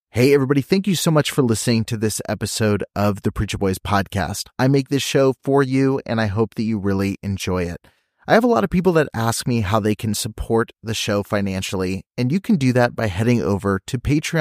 Hey, everybody. Thank you so much for listening to this episode of the Preacher Boys podcast. I make this show for you, and I hope that you really enjoy it. I have a lot of people that ask me how they can support the show financially, and you can do that by heading over to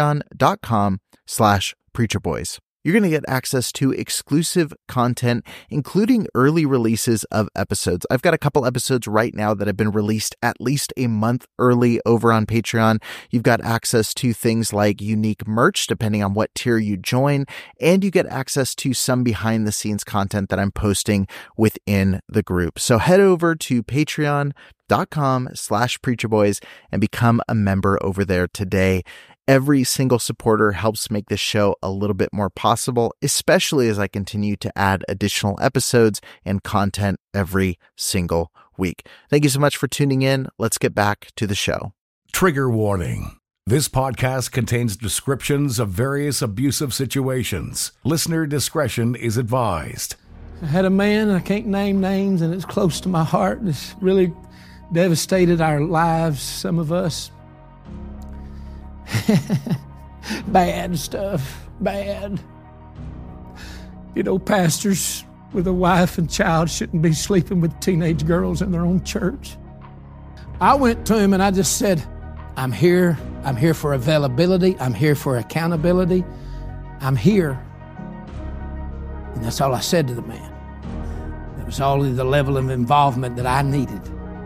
patreon.com/preacherboys. You're going to get access to exclusive content, including early releases of episodes. I've got a couple episodes right now that have been released at least a month early over on Patreon. You've got access to things like unique merch, depending on what tier you join, and you get access to some behind-the-scenes content that I'm posting within the group. So head over to patreon.com/preacherboys and become a member over there today. Every single supporter helps make this show a little bit more possible, especially as I continue to add additional episodes and content every single week. Thank you so much for tuning in. Let's get back to the show. Trigger warning. This podcast contains descriptions of various abusive situations. Listener discretion is advised. I had a man, I can't name names, and it's close to my heart. It's really devastated our lives, some of us. Bad stuff, bad. You know, pastors with a wife and child shouldn't be sleeping with teenage girls in their own church. I went to him and I just said, I'm here for availability, I'm here for accountability, I'm here. And that's all I said to the man. That was all the level of involvement that I needed.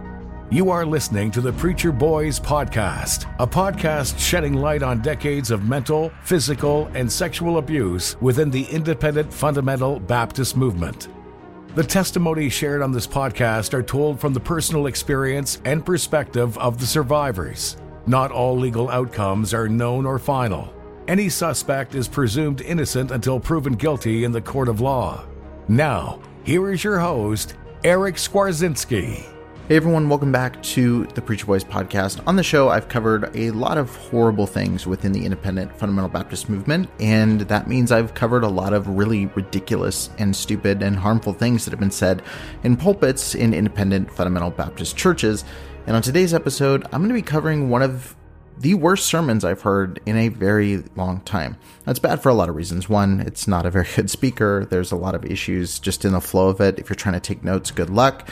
You are listening to the Preacher Boys podcast, a podcast shedding light on decades of mental, physical, and sexual abuse within the independent fundamental Baptist movement. The testimonies shared on this podcast are told from the personal experience and perspective of the survivors. Not all legal outcomes are known or final. Any suspect is presumed innocent until proven guilty in the court of law. Now, here is your host, Eric Skwarczynski. Hey everyone, welcome back to the Preacher Boys podcast. On the show, I've covered a lot of horrible things within the independent fundamental Baptist movement, and that means I've covered a lot of really ridiculous and stupid and harmful things that have been said in pulpits in independent fundamental Baptist churches. And on today's episode, I'm going to be covering one of the worst sermons I've heard in a very long time. That's bad for a lot of reasons. One, it's not a very good speaker. There's a lot of issues just in the flow of it. If you're trying to take notes, good luck.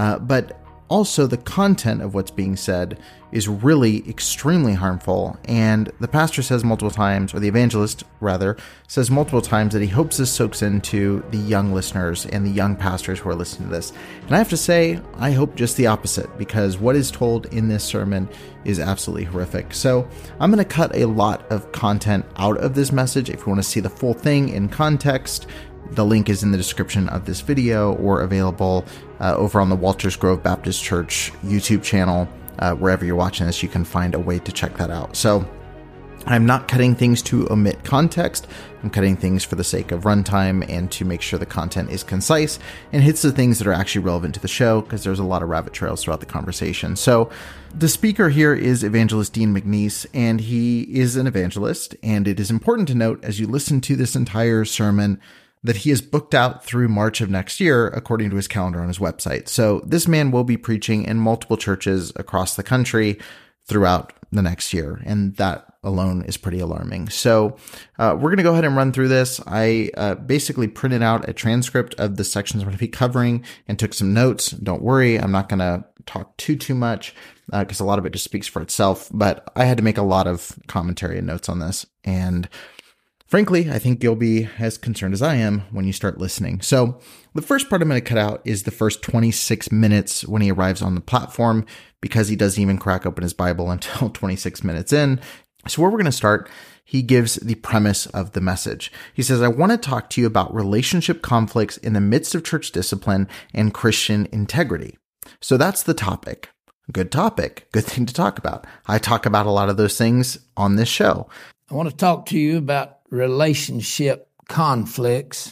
But also, the content of what's being said is really extremely harmful, and the pastor says multiple times, or the evangelist, rather, says multiple times that he hopes this soaks into the young listeners and the young pastors who are listening to this. And I have to say, I hope just the opposite, because what is told in this sermon is absolutely horrific. So I'm going to cut a lot of content out of this message. If you want to see the full thing in context, the link is in the description of this video or available over on the Walters Grove Baptist Church YouTube channel. Wherever you're watching this, you can find a way to check that out. So I'm not cutting things to omit context. I'm cutting things for the sake of runtime and to make sure the content is concise and hits the things that are actually relevant to the show, because there's a lot of rabbit trails throughout the conversation. So the speaker here is Evangelist Dean McNeese, and he is an evangelist. And it is important to note as you listen to this entire sermon that he is booked out through March of next year, according to his calendar on his website. So this man will be preaching in multiple churches across the country throughout the next year, and that alone is pretty alarming. So we're going to go ahead and run through this. I basically printed out a transcript of the sections I'm going to be covering and took some notes. Don't worry, I'm not going to talk too much because a lot of it just speaks for itself, but I had to make a lot of commentary and notes on this, and frankly, I think you'll be as concerned as I am when you start listening. So the first part I'm going to cut out is the first 26 minutes when he arrives on the platform, because he doesn't even crack open his Bible until 26 minutes in. So where we're going to start, he gives the premise of the message. He says, I want to talk to you about relationship conflicts in the midst of church discipline and Christian integrity. So that's the topic. Good topic. Good thing to talk about. I talk about a lot of those things on this show. I want to talk to you about relationship conflicts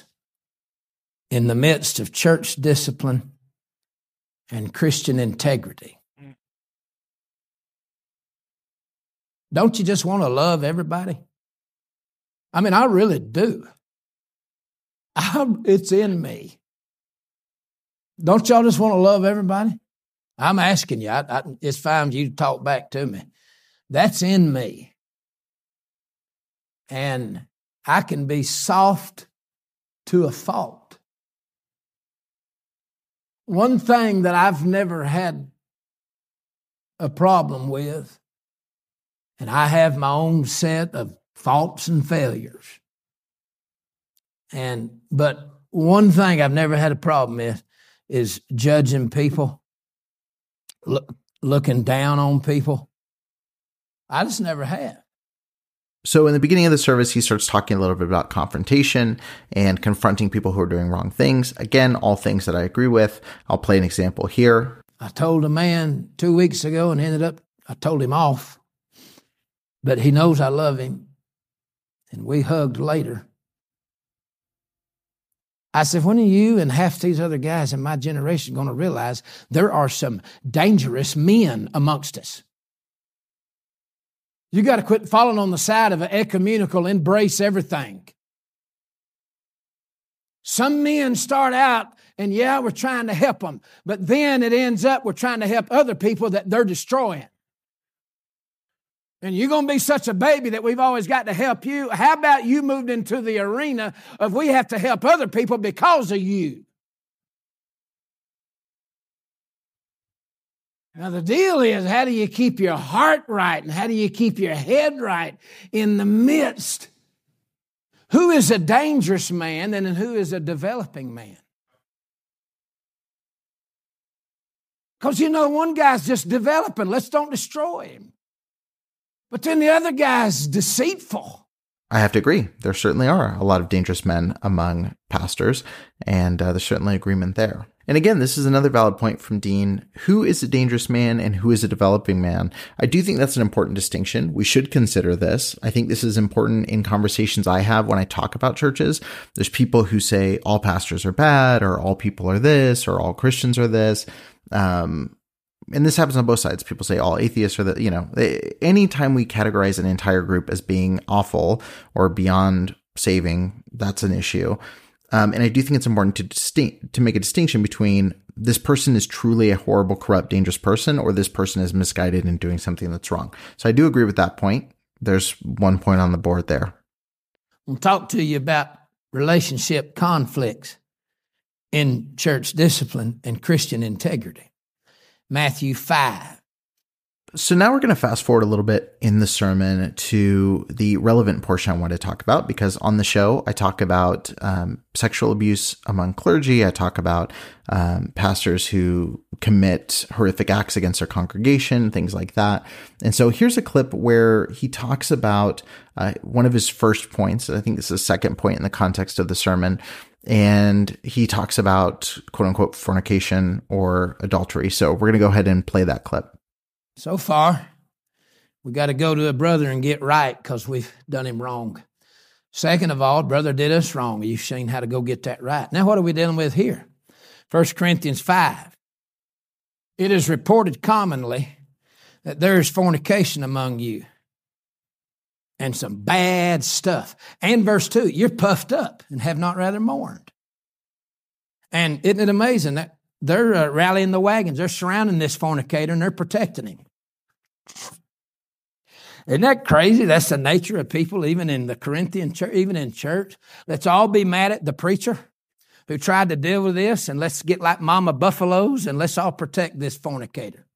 in the midst of church discipline and Christian integrity. Don't you just want to love everybody? I mean, I really do. It's in me. Don't y'all just want to love everybody? I'm asking you. It's fine for you to talk back to me. That's in me. And I can be soft to a fault. One thing that I've never had a problem with, and I have my own set of faults and failures. But one thing I've never had a problem with is judging people, looking down on people. I just never have. So in the beginning of the service, he starts talking a little bit about confrontation and confronting people who are doing wrong things. Again, all things that I agree with. I'll play an example here. I told a man 2 weeks ago and I told him off. But he knows I love him. And we hugged later. I said, when are you and half these other guys in my generation going to realize there are some dangerous men amongst us? You got to quit falling on the side of an ecumenical embrace everything. Some men start out and we're trying to help them, but then it ends up we're trying to help other people that they're destroying. And you're going to be such a baby that we've always got to help you. How about you moved into the arena of we have to help other people because of you? Now, the deal is, how do you keep your heart right and how do you keep your head right in the midst? Who is a dangerous man and who is a developing man? Because, one guy's just developing. Let's don't destroy him. But then the other guy's deceitful. I have to agree. There certainly are a lot of dangerous men among pastors, and there's certainly agreement there. And again, this is another valid point from Dean. Who is a dangerous man and who is a developing man? I do think that's an important distinction. We should consider this. I think this is important in conversations I have when I talk about churches. There's people who say all pastors are bad, or all people are this, or all Christians are this. And this happens on both sides. People say all atheists are that, anytime we categorize an entire group as being awful or beyond saving, that's an issue. And I do think it's important to make a distinction between this person is truly a horrible, corrupt, dangerous person, or this person is misguided and doing something that's wrong. So I do agree with that point. There's one point on the board there. I'll talk to you about relationship conflicts in church discipline and Christian integrity. Matthew 5. So now we're going to fast forward a little bit in the sermon to the relevant portion I want to talk about, because on the show, I talk about sexual abuse among clergy. I talk about pastors who commit horrific acts against their congregation, things like that. And so here's a clip where he talks about one of his first points. I think this is the second point in the context of the sermon. And he talks about, quote unquote, fornication or adultery. So we're going to go ahead and play that clip. So far, we got to go to a brother and get right because we've done him wrong. Second of all, brother did us wrong. You've seen how to go get that right. Now, what are we dealing with here? 1 Corinthians 5. It is reported commonly that there is fornication among you and some bad stuff. And verse 2, you're puffed up and have not rather mourned. And isn't it amazing that they're rallying the wagons. They're surrounding this fornicator and they're protecting him. Isn't that crazy? That's the nature of people, even in the Corinthian church, even in church. Let's all be mad at the preacher who tried to deal with this, and let's get like mama buffaloes and let's all protect this fornicator.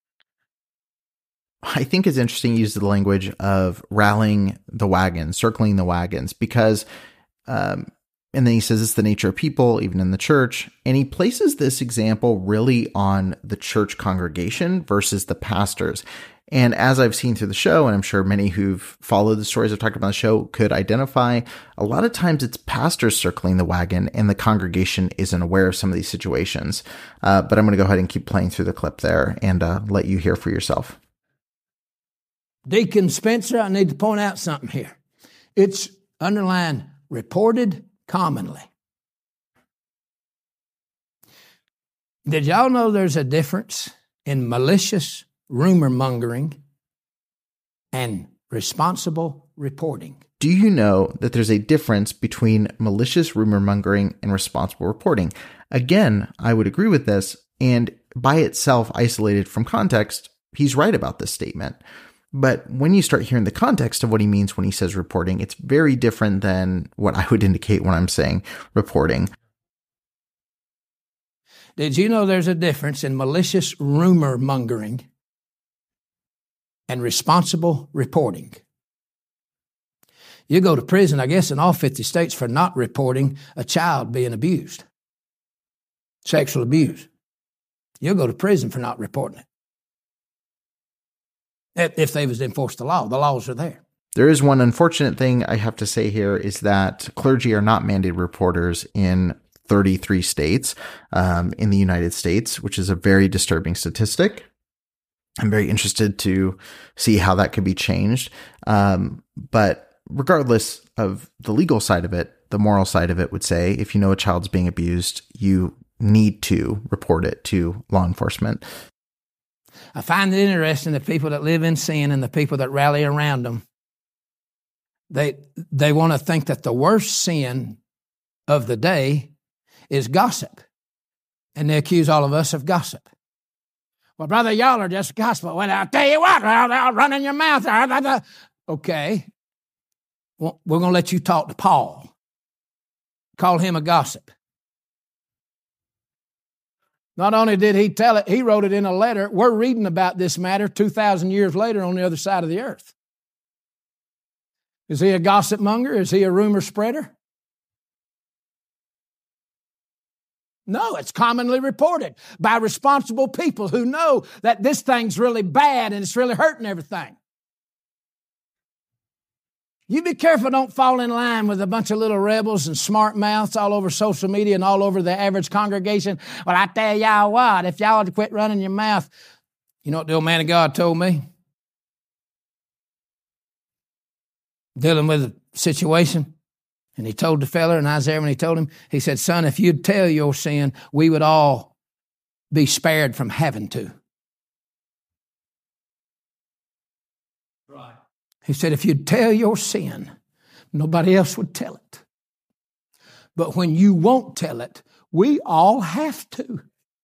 I think it's interesting to use the language of rallying the wagons, circling the wagons, because and then he says it's the nature of people, even in the church. And he places this example really on the church congregation versus the pastors. And as I've seen through the show, and I'm sure many who've followed the stories I've talked about on the show could identify, a lot of times it's pastors circling the wagon and the congregation isn't aware of some of these situations. But I'm going to go ahead and keep playing through the clip there and let you hear for yourself. Deacon Spencer, I need to point out something here. It's underlined, reported commonly. Did y'all know there's a difference in malicious rumor mongering and responsible reporting? Do you know that there's a difference between malicious rumor mongering and responsible reporting? Again, I would agree with this, and by itself, isolated from context, he's right about this statement. But when you start hearing the context of what he means when he says reporting, it's very different than what I would indicate when I'm saying reporting. Did you know there's a difference in malicious rumor mongering and responsible reporting? You go to prison, I guess, in all 50 states for not reporting a child being abused, sexual abuse. You'll go to prison for not reporting it. If they was enforced the laws are there. There is one unfortunate thing I have to say here is that clergy are not mandated reporters in 33 states in the United States, which is a very disturbing statistic. I'm very interested to see how that could be changed. But regardless of the legal side of it, the moral side of it would say, if you know a child's being abused, you need to report it to law enforcement. I find it interesting that people that live in sin and the people that rally around them, they want to think that the worst sin of the day is gossip. And they accuse all of us of gossip. Well, brother, y'all are just gossip. Well, I'll tell you what, I'll run in your mouth. Okay. Well, we're going to let you talk to Paul. Call him a gossip. Not only did he tell it, he wrote it in a letter. We're reading about this matter 2,000 years later on the other side of the earth. Is he a gossip monger? Is he a rumor spreader? No, it's commonly reported by responsible people who know that this thing's really bad and it's really hurting everything. You be careful, don't fall in line with a bunch of little rebels and smart mouths all over social media and all over the average congregation. Well, I tell y'all what, if y'all would quit running your mouth, you know what the old man of God told me? Dealing with a situation. And he told the fella in Isaiah when he told him, he said, son, if you'd tell your sin, we would all be spared from having to. Right. He said, if you'd tell your sin, nobody else would tell it. But when you won't tell it, we all have to.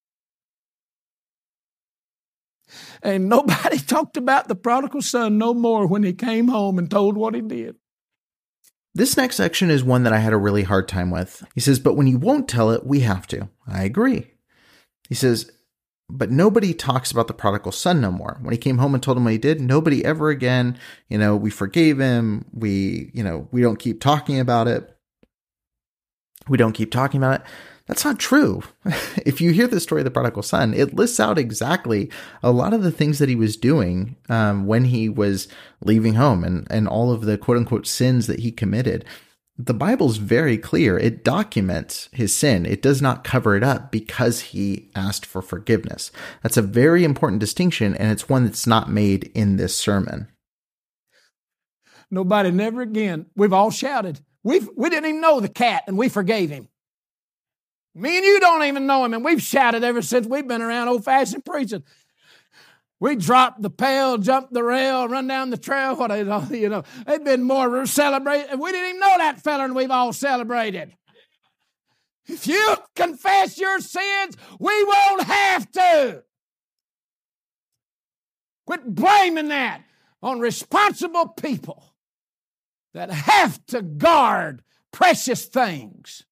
And nobody talked about the prodigal son no more when he came home and told what he did. This next section is one that I had a really hard time with. He says, but when you won't tell it, we have to. I agree. He says, but nobody talks about the prodigal son no more. When he came home and told him what he did, nobody ever again, we forgave him. We don't keep talking about it. We don't keep talking about it. That's not true. If you hear the story of the prodigal son, it lists out exactly a lot of the things that he was doing when he was leaving home and all of the quote unquote sins that he committed. The Bible's very clear. It documents his sin. It does not cover it up because he asked for forgiveness. That's a very important distinction, and it's one that's not made in this sermon. Nobody, never again. We've all shouted. We didn't even know the cat, and we forgave him. Me and you don't even know him, and we've shouted ever since we've been around old-fashioned preaching. We dropped the pail, jumped the rail, run down the trail. They've been more celebrated. We didn't even know that fella, and we've all celebrated. If you confess your sins, we won't have to. Quit blaming that on responsible people that have to guard precious things.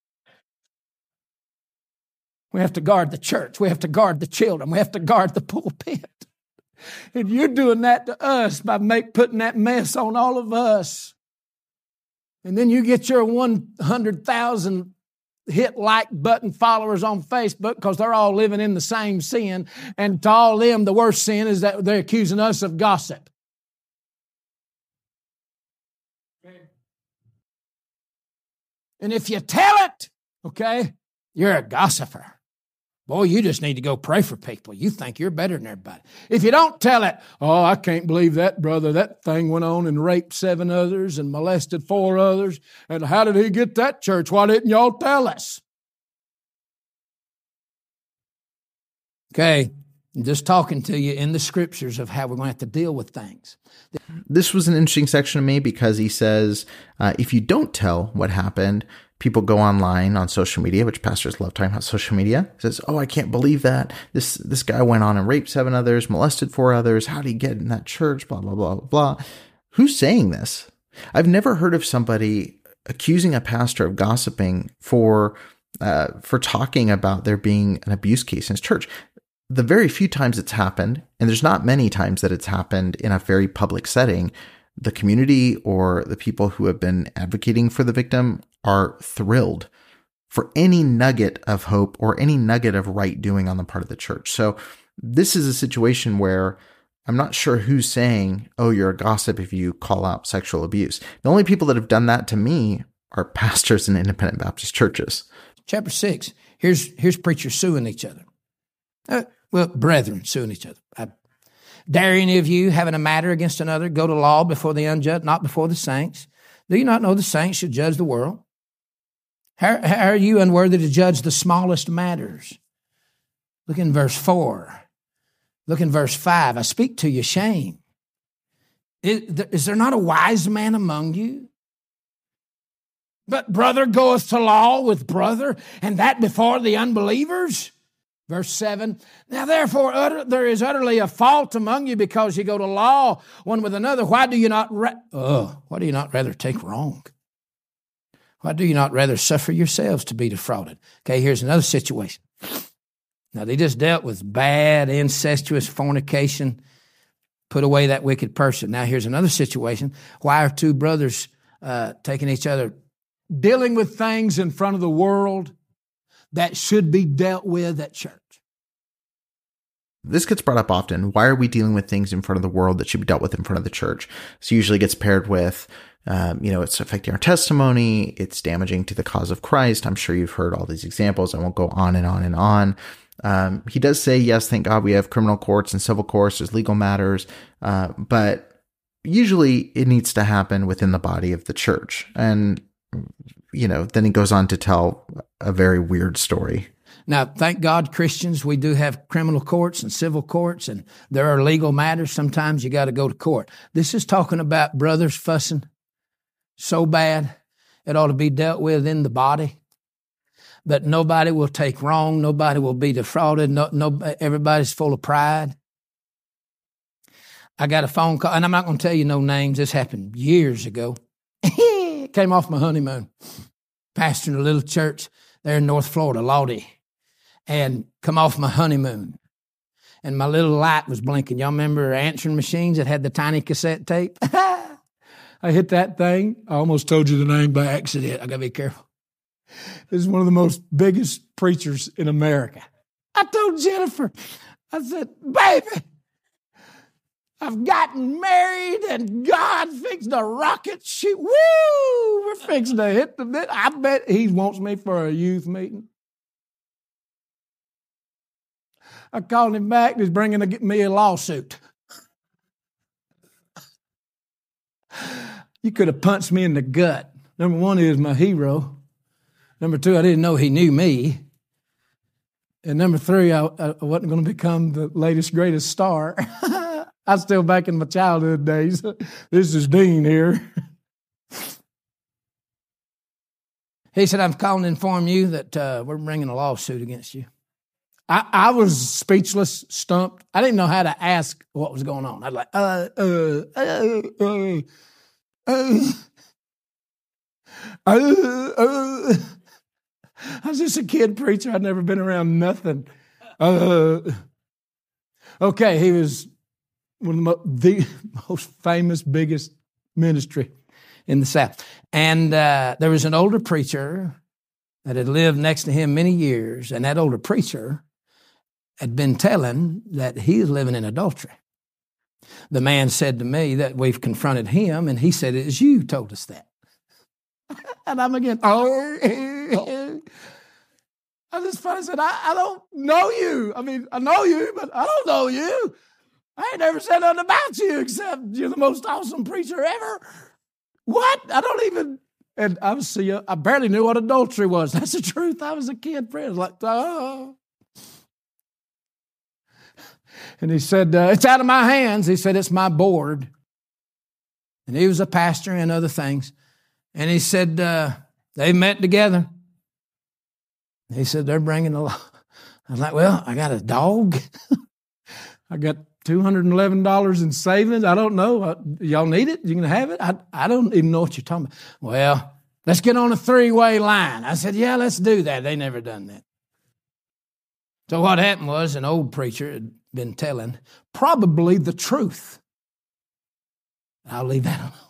We have to guard the church. We have to guard the children. We have to guard the pulpit. And you're doing that to us by putting that mess on all of us. And then you get your 100,000 hit like button followers on Facebook because they're all living in the same sin. And to all them, the worst sin is that they're accusing us of gossip. And if you tell it, okay, you're a gossiper. Boy, you just need to go pray for people. You think you're better than everybody. If you don't tell it, oh, I can't believe that, brother. That thing went on and raped 7 others and molested 4 others. And how did he get that church? Why didn't y'all tell us? Okay, I'm just talking to you in the scriptures of how we're going to have to deal with things. This was an interesting section to me because he says, if you don't tell what happened, people go online on social media, which pastors love talking about social media. Says, oh, I can't believe that. This guy went on and raped 7 others, molested 4 others. How did he get in that church? Blah, blah, blah, blah. Who's saying this? I've never heard of somebody accusing a pastor of gossiping for talking about there being an abuse case in his church. The very few times it's happened, and there's not many times that it's happened in a very public setting, the community or the people who have been advocating for the victim are thrilled for any nugget of hope or any nugget of right doing on the part of the church. So this is a situation where I'm not sure who's saying, oh, you're a gossip if you call out sexual abuse. The only people that have done that to me are pastors in independent Baptist churches. Chapter 6, here's preachers suing each other. Brethren suing each other. Dare any of you, having a matter against another, go to law before the unjust, not before the saints? Do you not know the saints should judge the world? How are you unworthy to judge the smallest matters? Look in verse 4. Look in verse 5. I speak to you shame. Is there not a wise man among you? But brother goeth to law with brother, and that before the unbelievers? Verse 7, now therefore there is utterly a fault among you because you go to law one with another. Why do you not rather take wrong? Why do you not rather suffer yourselves to be defrauded? Okay, here's another situation. Now they just dealt with bad, incestuous fornication, put away that wicked person. Now here's another situation. Why are 2 brothers taking each other, dealing with things in front of the world that should be dealt with at church? This gets brought up often. Why are we dealing with things in front of the world that should be dealt with in front of the church? So usually gets paired with, it's affecting our testimony. It's damaging to the cause of Christ. I'm sure you've heard all these examples. I won't go on and on and on. He does say, yes, thank God we have criminal courts and civil courts. There's legal matters. But usually it needs to happen within the body of the church. And, then he goes on to tell a very weird story. Now, thank God, Christians, we do have criminal courts and civil courts, and there are legal matters. Sometimes you got to go to court. This is talking about brothers fussing so bad it ought to be dealt with in the body, that nobody will take wrong, nobody will be defrauded, everybody's full of pride. I got a phone call, and I'm not going to tell you no names. This happened years ago. Came off my honeymoon, pastoring a little church there in North Florida, Lodi, and come off my honeymoon. And my little light was blinking. Y'all remember answering machines that had the tiny cassette tape? I hit that thing. I almost told you the name by accident. I got to be careful. This is one of the most biggest preachers in America. I told Jennifer, I said, baby, I've gotten married and God fixed a rocket ship. Woo! We're fixing to hit the bit. I bet he wants me for a youth meeting. I called him back. He's bringing me a lawsuit. You could have punched me in the gut. Number 1, he was my hero. Number 2, I didn't know he knew me. And number 3, I wasn't going to become the latest, greatest star. I'm still back in my childhood days. This is Dean here. He said, I'm calling to inform you that we're bringing a lawsuit against you. I was speechless, stumped. I didn't know how to ask what was going on. I was like, I was just a kid preacher. I'd never been around nothing. Okay, he was one of the most famous, biggest ministry in the South. And there was an older preacher that had lived next to him many years, and that older preacher had been telling that he was living in adultery. The man said to me that we've confronted him, and he said, it is you who told us that. And I'm again, I just finally said, I don't know you. I mean, I know you, but I don't know you. I ain't never said nothing about you except you're the most awesome preacher ever. What? And I barely knew what adultery was. That's the truth. I was a kid. I was like, oh. And he said, it's out of my hands. He said, it's my board. And he was a pastor and other things. And he said, they met together. He said, they're bringing a lot. I was like, well, I got a dog. I got $211 in savings. I don't know. Y'all need it? You can have it? I don't even know what you're talking about. Well, let's get on a 3-way line. I said, yeah, let's do that. They never done that. So what happened was an old preacher had been telling probably the truth. I'll leave that alone.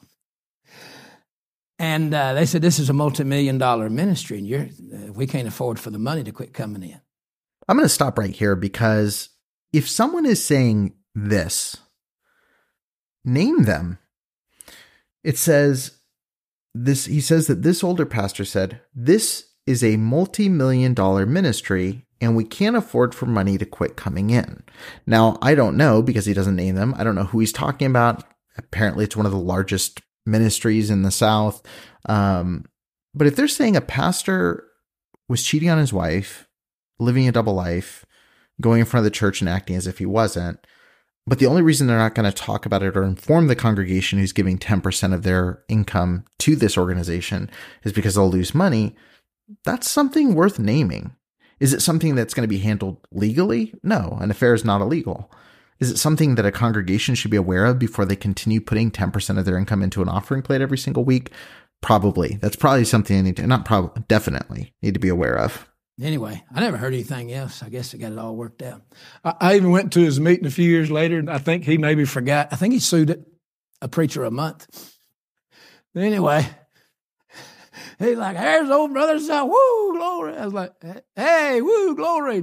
And they said, this is a multi-million-dollar ministry, and we can't afford for the money to quit coming in. I'm going to stop right here because if someone is saying this, name them. It says this. He says that this older pastor said, this is a multi-million-dollar ministry and we can't afford for money to quit coming in. Now, I don't know because he doesn't name them. I don't know who he's talking about. Apparently, it's one of the largest ministries in the South. But if they're saying a pastor was cheating on his wife, living a double life, going in front of the church and acting as if he wasn't, but the only reason they're not going to talk about it or inform the congregation who's giving 10% of their income to this organization is because they'll lose money, that's something worth naming. Is it something that's going to be handled legally? No, an affair is not illegal. Is it something that a congregation should be aware of before they continue putting 10% of their income into an offering plate every single week? Probably. That's probably something I need to, definitely need to be aware of. Anyway, I never heard anything else. I guess I got it all worked out. I even went to his meeting a few years later, and I think he maybe forgot. I think he sued a preacher a month. But anyway, he's like, here's old brother son, woo, glory. I was like, hey, woo, glory.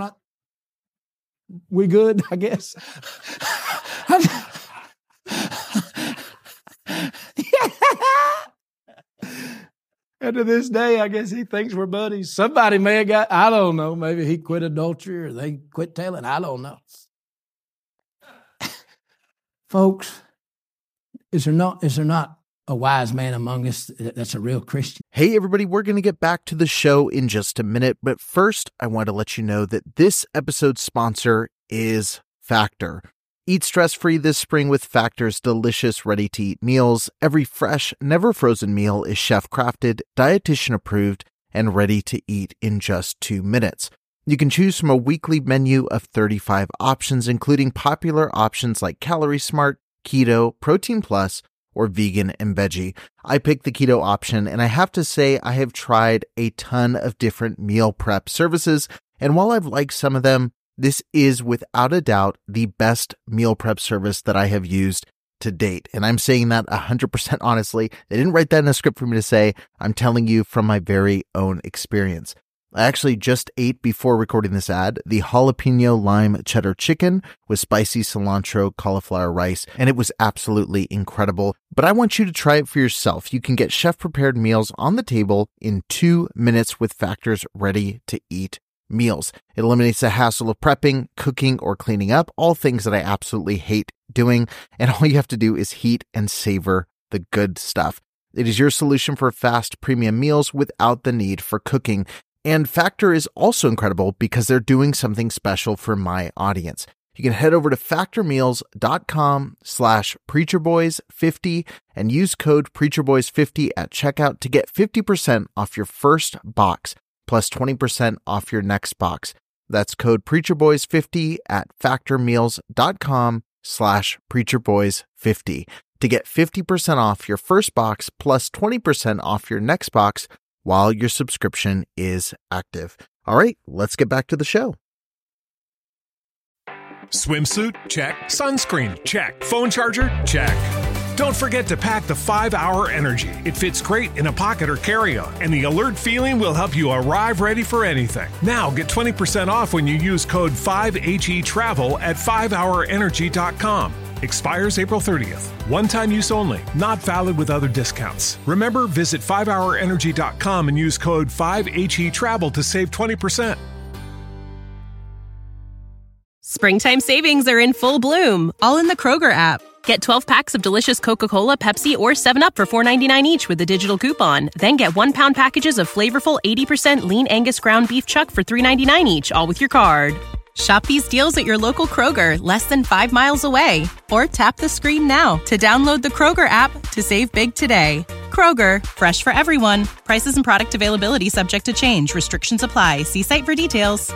We good, I guess. And to this day, I guess he thinks we're buddies. Somebody may have got, I don't know, maybe he quit adultery or they quit telling. I don't know. Folks, is there not a wise man among us that's a real Christian? Hey, everybody, we're going to get back to the show in just a minute. But first, I want to let you know that this episode's sponsor is Factor. Eat stress-free this spring with Factor's delicious, ready-to-eat meals. Every fresh, never-frozen meal is chef-crafted, dietitian-approved, and ready to eat in just 2 minutes. You can choose from a weekly menu of 35 options, including popular options like Calorie Smart, Keto, Protein Plus, or Vegan and Veggie. I picked the keto option, and I have to say I have tried a ton of different meal prep services, and while I've liked some of them, this is without a doubt the best meal prep service that I have used to date. And I'm saying that 100% honestly. They didn't write that in a script for me to say. I'm telling you from my very own experience. I actually just ate before recording this ad the jalapeno lime cheddar chicken with spicy cilantro cauliflower rice, and it was absolutely incredible. But I want you to try it for yourself. You can get chef-prepared meals on the table in 2 minutes with Factor's ready-to-eat meals. It eliminates the hassle of prepping, cooking, or cleaning up, all things that I absolutely hate doing, and all you have to do is heat and savor the good stuff. It is your solution for fast premium meals without the need for cooking. And Factor is also incredible because they're doing something special for my audience. You can head over to factormeals.com/preacherboys50 and use code preacherboys50 at checkout to get 50% off your first box plus 20% off your next box. That's code preacherboys50 at factormeals.com/preacherboys50 to get 50% off your first box plus 20% off your next box while your subscription is active. All right, let's get back to the show. Swimsuit? Check. Sunscreen? Check. Phone charger? Check. Don't forget to pack the 5-Hour Energy. It fits great in a pocket or carry-on, and the alert feeling will help you arrive ready for anything. Now get 20% off when you use code 5HETRAVEL at 5hourenergy.com. Expires April 30th. One-time use only. Not valid with other discounts. Remember, visit 5hourenergy.com and use code 5HETRAVEL to save 20%. Springtime savings are in full bloom, all in the Kroger app. Get 12 packs of delicious Coca-Cola, Pepsi, or 7-Up for $4.99 each with a digital coupon. Then get 1-pound packages of flavorful 80% lean Angus ground beef chuck for $3.99 each, all with your card. Shop these deals at your local Kroger, less than 5 miles away. Or tap the screen now to download the Kroger app to save big today. Kroger, fresh for everyone. Prices and product availability subject to change. Restrictions apply. See site for details.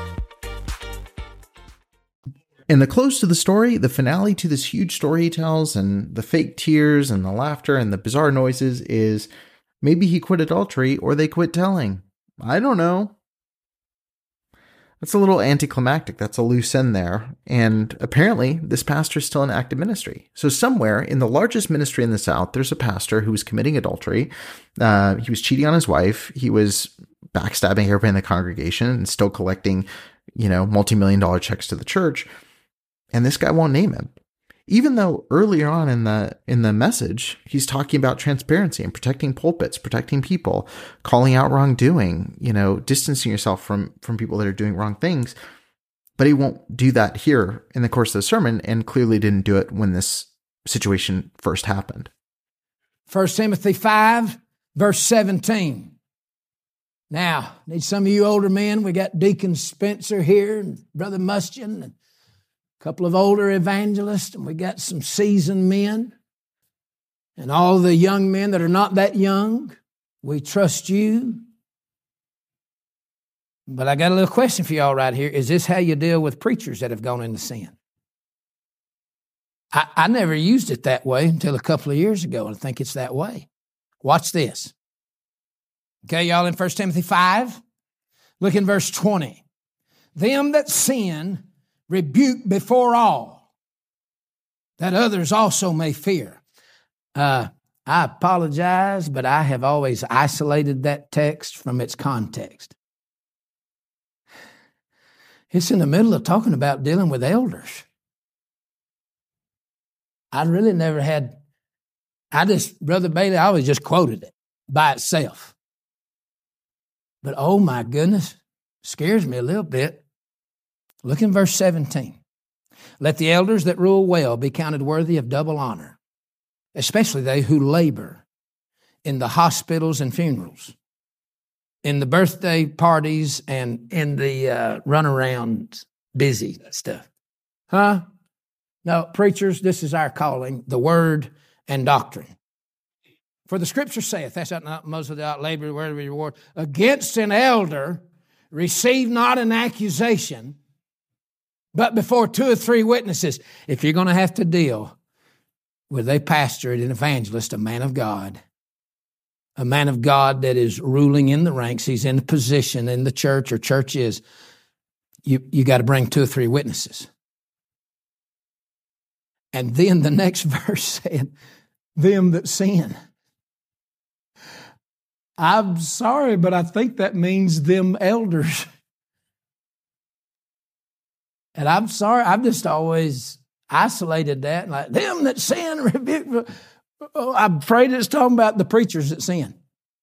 In the close to the story, the finale to this huge story he tells, and the fake tears and the laughter and the bizarre noises is maybe he quit adultery or they quit telling. I don't know. That's a little anticlimactic. That's a loose end there. And apparently, this pastor is still in active ministry. So somewhere in the largest ministry in the South, there's a pastor who was committing adultery. He was cheating on his wife. He was backstabbing everybody in the congregation and still collecting, multi-million-dollar checks to the church. And this guy won't name him. Even though earlier on in the message, he's talking about transparency and protecting pulpits, protecting people, calling out wrongdoing, distancing yourself from people that are doing wrong things. But he won't do that here in the course of the sermon, and clearly didn't do it when this situation first happened. 1 Timothy 5, verse 17. Now, need some of you older men. We got Deacon Spencer here and Brother Mustian and couple of older evangelists, and we got some seasoned men, and all the young men that are not that young. We trust you. But I got a little question for y'all right here. Is this how you deal with preachers that have gone into sin? I never used it that way until a couple of years ago, and I think it's that way. Watch this. Okay, y'all, in 1 Timothy 5, look in verse 20. Them that sin rebuke before all, that others also may fear. I apologize, but I have always isolated that text from its context. It's in the middle of talking about dealing with elders. I really never had, Brother Bailey, I always just quoted it by itself. But oh my goodness, scares me a little bit. Look in verse 17. Let the elders that rule well be counted worthy of double honor, especially they who labor in the hospitals and funerals, in the birthday parties and in the runaround busy stuff. Huh? No, preachers, this is our calling, the word and doctrine. For the scripture saith, that's not most of the labor, the word of reward. Against an elder, receive not an accusation, but before 2 or 3 witnesses. If you're going to have to deal with a pastor, an evangelist, a man of God that is ruling in the ranks, he's in a position in the church, or church is, you got to bring 2 or 3 witnesses. And then the next verse said, them that sin. I'm sorry, but I think that means them elders. And I'm sorry, I've just always isolated that. Like, them that sin, rebuke. I'm afraid it's talking about the preachers that sin.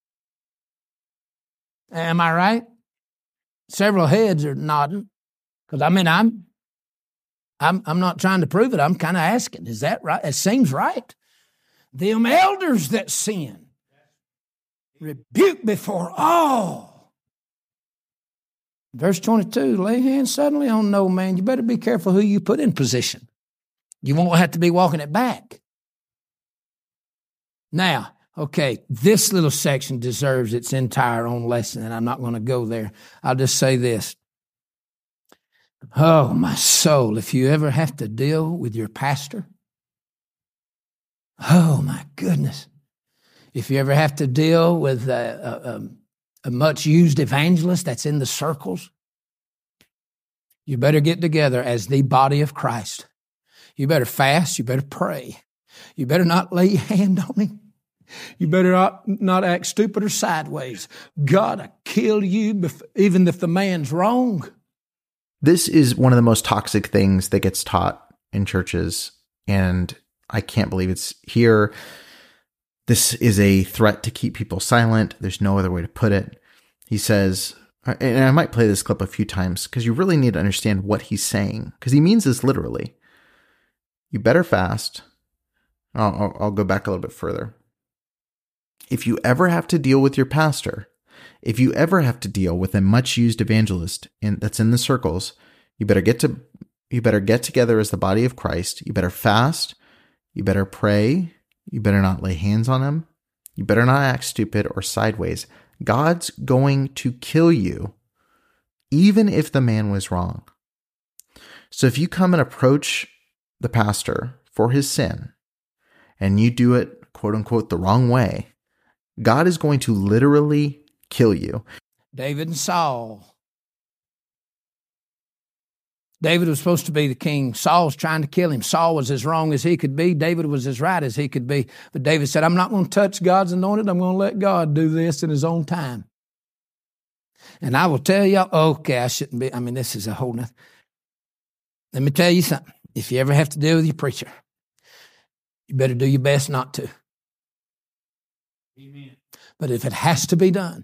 Am I right? Several heads are nodding. Because, I'm not trying to prove it. I'm kind of asking, is that right? It seems right. Them elders that sin, rebuke before all. Verse 22, lay hands suddenly on no man. You better be careful who you put in position. You won't have to be walking it back. Now, okay, this little section deserves its entire own lesson, and I'm not going to go there. I'll just say this. Oh, my soul, if you ever have to deal with your pastor, oh, my goodness. If you ever have to deal with a much-used evangelist that's in the circles, you better get together as the body of Christ. You better fast. You better pray. You better not lay your hand on him. You better not act stupid or sideways. God will kill you even if the man's wrong. This is one of the most toxic things that gets taught in churches, and I can't believe it's here. This is a threat to keep people silent. There's no other way to put it. He says, and I might play this clip a few times because you really need to understand what he's saying, because he means this literally. You better fast. I'll go back a little bit further. If you ever have to deal with your pastor, if you ever have to deal with a much-used evangelist that's in the circles, You better get together as the body of Christ. You better fast. You better pray. You better not lay hands on them. You better not act stupid or sideways. God's going to kill you, even if the man was wrong. So if you come and approach the pastor for his sin, and you do it, quote unquote, the wrong way, God is going to literally kill you. David and Saul. David was supposed to be the king. Saul's trying to kill him. Saul was as wrong as he could be. David was as right as he could be. But David said, I'm not going to touch God's anointed. I'm going to let God do this in his own time. And I will tell y'all, okay, I shouldn't be. This is a whole nother. Let me tell you something. If you ever have to deal with your preacher, you better do your best not to. Amen. But if it has to be done,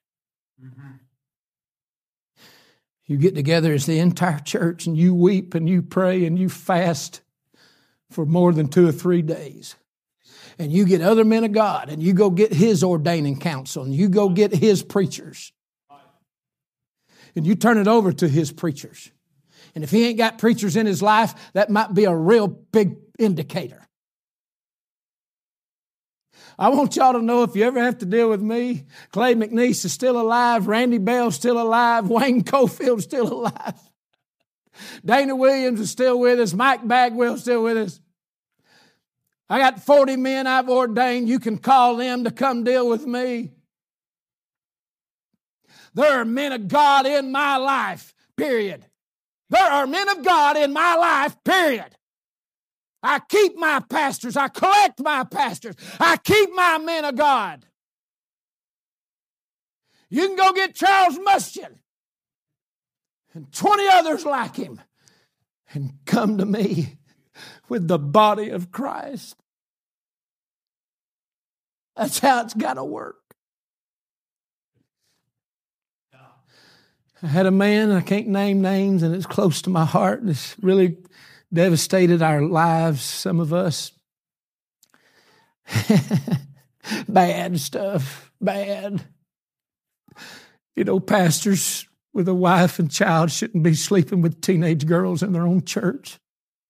you get together as the entire church and you weep and you pray and you fast for more than 2 or 3 days. And you get other men of God and you go get his ordaining council and you go get his preachers. And you turn it over to his preachers. And if he ain't got preachers in his life, that might be a real big indicator. I want y'all to know if you ever have to deal with me, Clay McNeese is still alive, Randy Bell's still alive, Wayne Cofield's still alive, Dana Williams is still with us, Mike Bagwell's still with us. I got 40 men I've ordained. You can call them to come deal with me. There are men of God in my life, period. There are men of God in my life, period. I keep my pastors. I collect my pastors. I keep my men of God. You can go get Charles Mustin and 20 others like him and come to me with the body of Christ. That's how it's got to work. I had a man, I can't name names, and it's close to my heart. It's really devastated our lives, some of us. Bad stuff, bad. Pastors with a wife and child shouldn't be sleeping with teenage girls in their own church.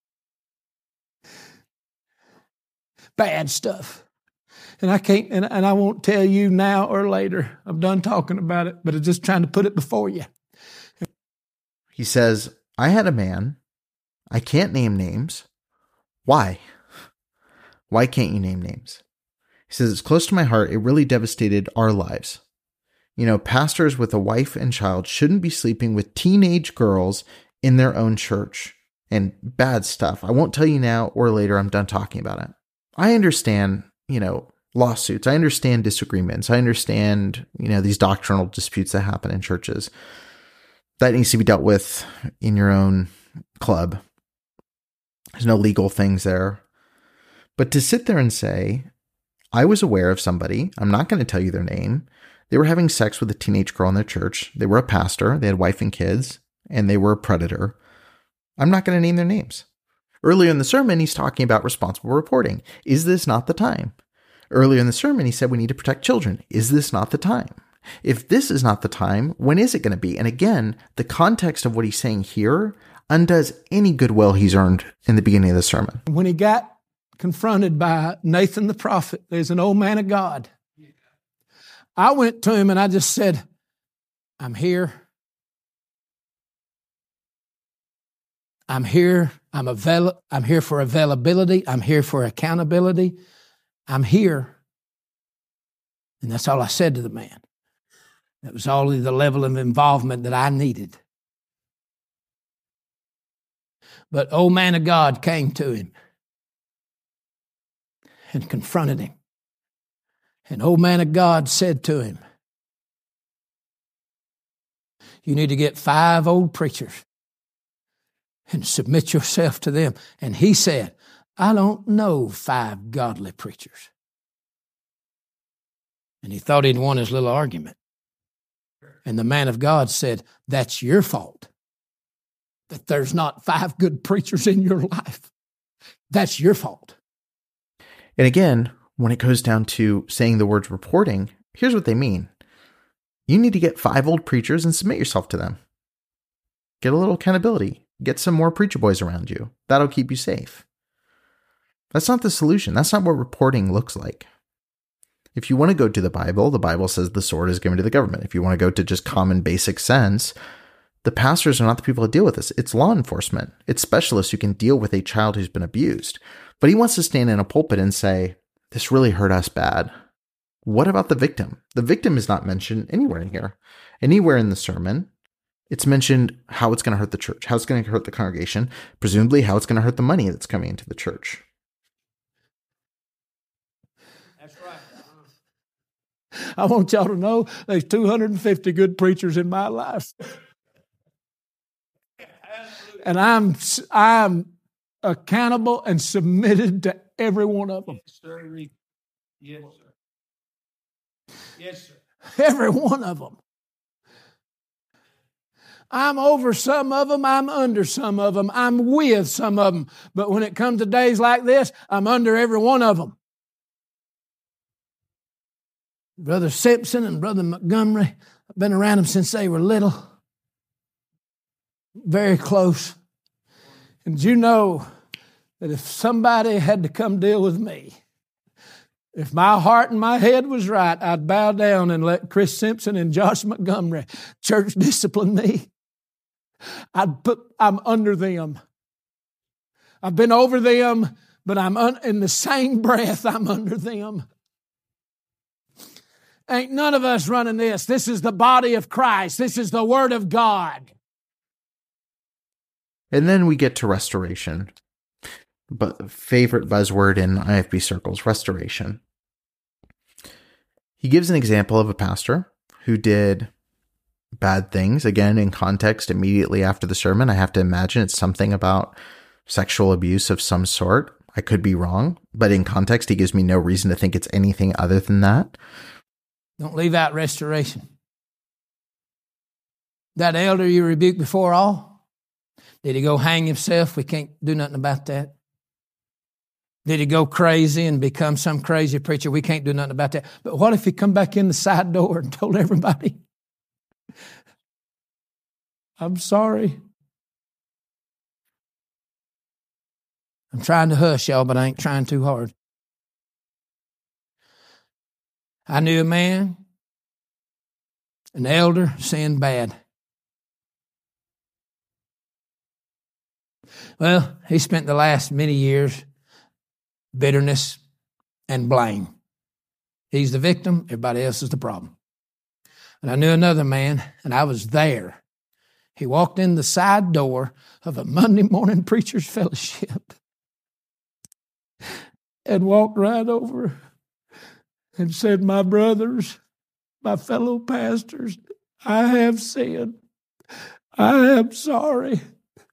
Bad stuff. And I can't, and I won't tell you now or later. I'm done talking about it, but I'm just trying to put it before you. He says, I had a man. I can't name names. Why? Why can't you name names? He says, it's close to my heart. It really devastated our lives. Pastors with a wife and child shouldn't be sleeping with teenage girls in their own church. And bad stuff. I won't tell you now or later. I'm done talking about it. I understand, lawsuits. I understand disagreements. I understand, these doctrinal disputes that happen in churches. That needs to be dealt with in your own club. There's no legal things there. But to sit there and say, I was aware of somebody, I'm not going to tell you their name, they were having sex with a teenage girl in their church, they were a pastor, they had wife and kids, and they were a predator. I'm not going to name their names. Earlier in the sermon, he's talking about responsible reporting. Is this not the time? Earlier in the sermon, he said we need to protect children. Is this not the time? If this is not the time, when is it going to be? And again, the context of what he's saying here undoes any goodwill he's earned in the beginning of the sermon. When he got confronted by Nathan the prophet, there's an old man of God. I went to him and I just said, I'm here. I'm here. I'm here for availability. I'm here for accountability. I'm here. And that's all I said to the man. That was only the level of involvement that I needed. But old man of God came to him and confronted him. And old man of God said to him, you need to get 5 old preachers and submit yourself to them. And he said, I don't know 5 godly preachers. And he thought he'd won his little argument. And the man of God said, that's your fault that there's not 5 good preachers in your life. That's your fault. And again, when it goes down to saying the words reporting, here's what they mean. You need to get 5 old preachers and submit yourself to them. Get a little accountability. Get some more preacher boys around you. That'll keep you safe. That's not the solution. That's not what reporting looks like. If you want to go to the Bible says the sword is given to the government. If you want to go to just common basic sense, the pastors are not the people to deal with this. It's law enforcement. It's specialists who can deal with a child who's been abused. But he wants to stand in a pulpit and say, this really hurt us bad. What about the victim? The victim is not mentioned anywhere in here. Anywhere in the sermon, it's mentioned how it's going to hurt the church, how it's going to hurt the congregation, presumably how it's going to hurt the money that's coming into the church. That's right. I want y'all to know there's 250 good preachers in my life. And I'm accountable and submitted to every one of them. Yes, sir. Yes, sir. Yes, sir. Every one of them. I'm over some of them. I'm under some of them. I'm with some of them. But when it comes to days like this, I'm under every one of them. Brother Simpson and Brother Montgomery, I've been around them since they were little. Very close. And you know that if somebody had to come deal with me, if my heart and my head was right, I'd bow down and let Chris Simpson and Josh Montgomery church discipline me. I'm under them. I've been over them, but in the same breath, I'm under them. Ain't none of us running this. This is the body of Christ. This is the Word of God. And then we get to restoration. But favorite buzzword in IFB circles, restoration. He gives an example of a pastor who did bad things. Again, in context, immediately after the sermon, I have to imagine it's something about sexual abuse of some sort. I could be wrong, but in context, he gives me no reason to think it's anything other than that. Don't leave out restoration. That elder you rebuked before all, did he go hang himself? We can't do nothing about that. Did he go crazy and become some crazy preacher? We can't do nothing about that. But what if he come back in the side door and told everybody, I'm sorry. I'm trying to hush y'all, but I ain't trying too hard. I knew a man, an elder, sinned bad. Well, he spent the last many years bitterness and blame. He's the victim, everybody else is the problem. And I knew another man, and I was there. He walked in the side door of a Monday morning preacher's fellowship and walked right over and said, my brothers, my fellow pastors, I have sinned. I am sorry.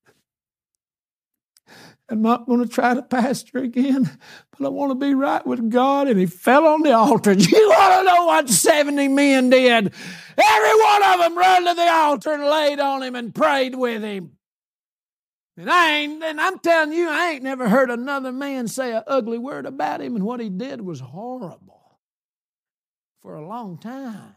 I'm not going to try to pastor again, but I want to be right with God. And he fell on the altar. You want to know what 70 men did? Every one of them ran to the altar and laid on him and prayed with him. And I'm telling you, I ain't never heard another man say an ugly word about him, and what he did was horrible for a long time.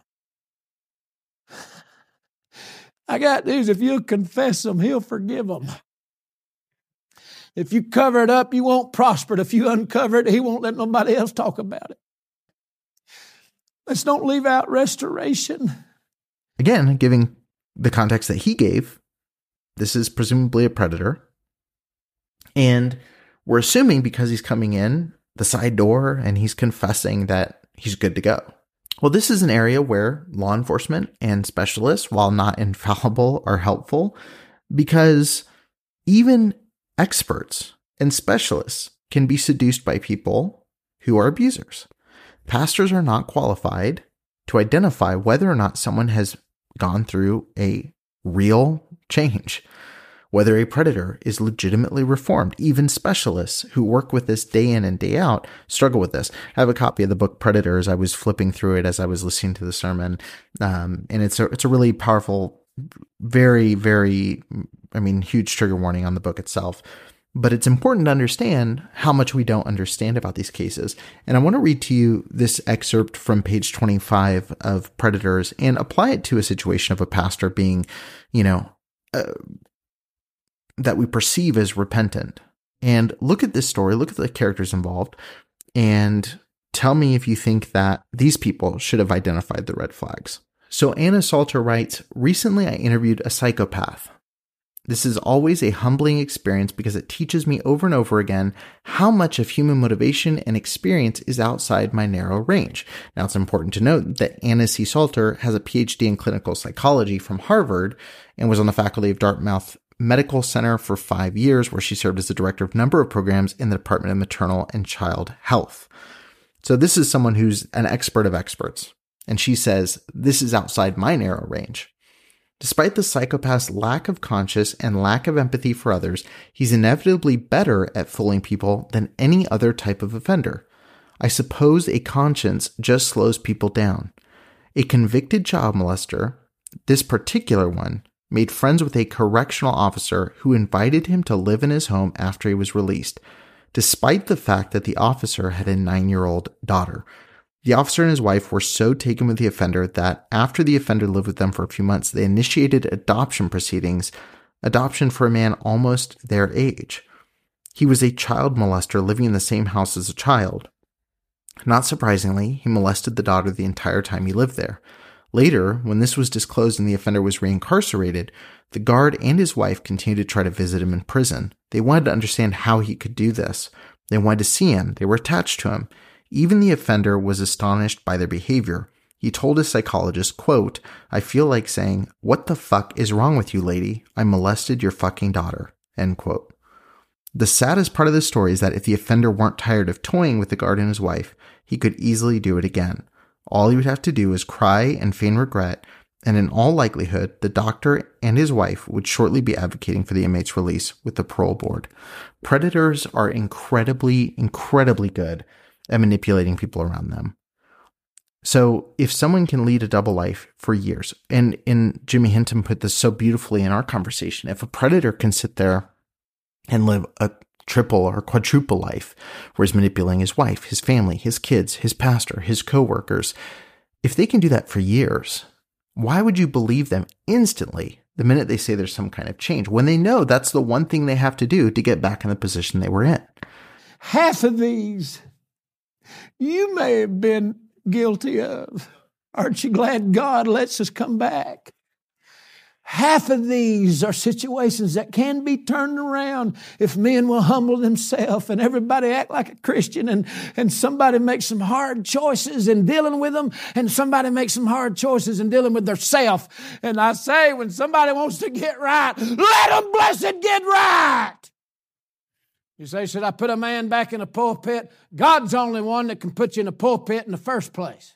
I got news. If you'll confess them, he'll forgive them. If you cover it up, you won't prosper. If you uncover it, he won't let nobody else talk about it. Let's don't leave out restoration. Again, giving the context that he gave, this is presumably a predator. And we're assuming because he's coming in the side door and he's confessing that he's good to go. Well, this is an area where law enforcement and specialists, while not infallible, are helpful because even experts and specialists can be seduced by people who are abusers. Pastors are not qualified to identify whether or not someone has gone through a real change, whether a predator is legitimately reformed. Even specialists who work with this day in and day out struggle with this. I have a copy of the book Predators. I was flipping through it as I was listening to the sermon. And it's a really powerful, very, very, huge trigger warning on the book itself. But it's important to understand how much we don't understand about these cases. And I want to read to you this excerpt from page 25 of Predators and apply it to a situation of a pastor being, that we perceive as repentant. And look at this story, look at the characters involved, and tell me if you think that these people should have identified the red flags. So Anna Salter writes, recently I interviewed a psychopath. This is always a humbling experience because it teaches me over and over again how much of human motivation and experience is outside my narrow range. Now, it's important to note that Anna C. Salter has a PhD in clinical psychology from Harvard and was on the faculty of Dartmouth Medical Center for 5 years, where she served as the director of a number of programs in the Department of Maternal and Child Health. So this is someone who's an expert of experts. And she says, this is outside my narrow range. Despite the psychopath's lack of conscience and lack of empathy for others, he's inevitably better at fooling people than any other type of offender. I suppose a conscience just slows people down. A convicted child molester, this particular one, made friends with a correctional officer who invited him to live in his home after he was released, despite the fact that the officer had a 9-year-old daughter. The officer and his wife were so taken with the offender that after the offender lived with them for a few months, they initiated adoption proceedings, adoption for a man almost their age. He was a child molester living in the same house as a child. Not surprisingly, he molested the daughter the entire time he lived there. Later, when this was disclosed and the offender was reincarcerated, the guard and his wife continued to try to visit him in prison. They wanted to understand how he could do this. They wanted to see him. They were attached to him. Even the offender was astonished by their behavior. He told his psychologist, quote, I feel like saying, what the fuck is wrong with you, lady? I molested your fucking daughter, end quote. The saddest part of the story is that if the offender weren't tired of toying with the guard and his wife, he could easily do it again. All he would have to do is cry and feign regret, and in all likelihood, the doctor and his wife would shortly be advocating for the inmate's release with the parole board. Predators are incredibly, incredibly good at manipulating people around them. So if someone can lead a double life for years, and Jimmy Hinton put this so beautifully in our conversation, if a predator can sit there and live a triple or quadruple life, where he's manipulating his wife, his family, his kids, his pastor, his coworkers, if they can do that for years, why would you believe them instantly the minute they say there's some kind of change, when they know that's the one thing they have to do to get back in the position they were in? Half of these you may have been guilty of. Aren't you glad God lets us come back? Half of these are situations that can be turned around if men will humble themselves and everybody act like a Christian, and somebody makes some hard choices in dealing with them, and somebody makes some hard choices in dealing with theirself. And I say, when somebody wants to get right, let them blessed get right. You say, should I put a man back in a pulpit? God's the only one that can put you in a pulpit in the first place.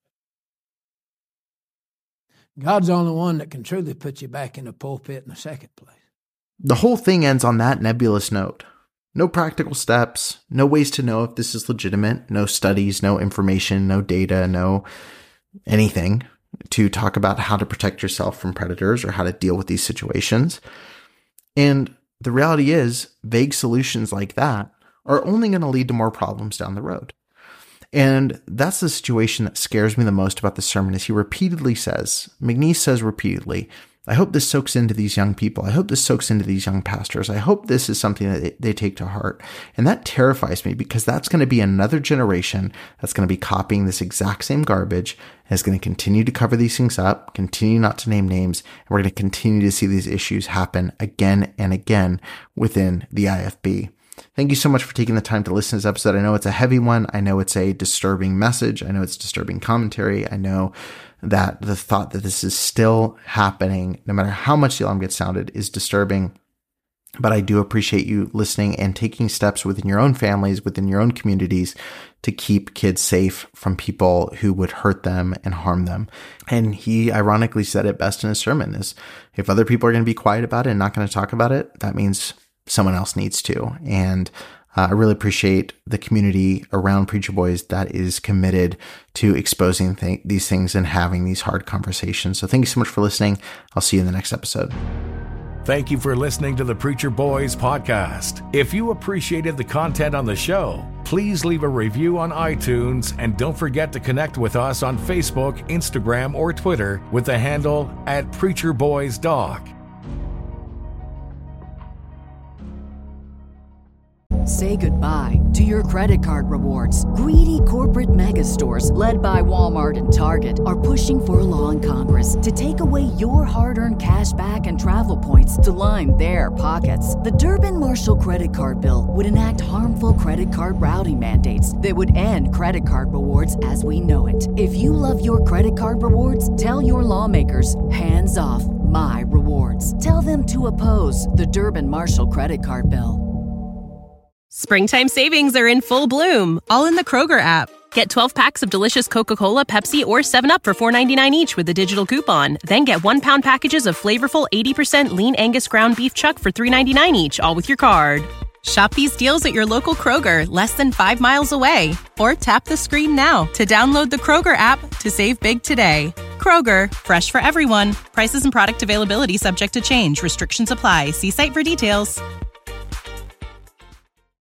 God's the only one that can truly put you back in the pulpit in the second place. The whole thing ends on that nebulous note. No practical steps, no ways to know if this is legitimate, no studies, no information, no data, no anything to talk about how to protect yourself from predators or how to deal with these situations. And the reality is, vague solutions like that are only going to lead to more problems down the road. And that's the situation that scares me the most about the sermon, is he repeatedly says, McNeese says repeatedly, I hope this soaks into these young people. I hope this soaks into these young pastors. I hope this is something that they take to heart. And that terrifies me, because that's going to be another generation that's going to be copying this exact same garbage, and is going to continue to cover these things up, continue not to name names, and we're going to continue to see these issues happen again and again within the IFB. Thank you so much for taking the time to listen to this episode. I know it's a heavy one. I know it's a disturbing message. I know it's disturbing commentary. I know that the thought that this is still happening, no matter how much the alarm gets sounded, is disturbing. But I do appreciate you listening and taking steps within your own families, within your own communities, to keep kids safe from people who would hurt them and harm them. And he ironically said it best in his sermon, is if other people are going to be quiet about it and not going to talk about it, that means someone else needs to. And I really appreciate the community around Preacher Boys that is committed to exposing these things and having these hard conversations. So thank you so much for listening. I'll see you in the next episode. Thank you for listening to the Preacher Boys podcast. If you appreciated the content on the show, please leave a review on iTunes, and don't forget to connect with us on Facebook, Instagram, or Twitter with the handle @PreacherBoysDoc. Say goodbye to your credit card rewards. Greedy corporate mega stores, led by Walmart and Target, are pushing for a law in Congress to take away your hard-earned cash back and travel points to line their pockets. The Durbin-Marshall credit card bill would enact harmful credit card routing mandates that would end credit card rewards as we know it. If you love your credit card rewards, tell your lawmakers, hands off my rewards. Tell them to oppose the Durbin-Marshall credit card bill. Springtime savings are in full bloom, all in the Kroger app. Get 12 packs of delicious Coca-Cola, Pepsi, or 7-Up for $4.99 each with a digital coupon. Then get 1-pound packages of flavorful 80% lean Angus ground beef chuck for $3.99 each, all with your card. Shop these deals at your local Kroger, less than 5 miles away. Or tap the screen now to download the Kroger app to save big today. Kroger, fresh for everyone. Prices and product availability subject to change. Restrictions apply. See site for details.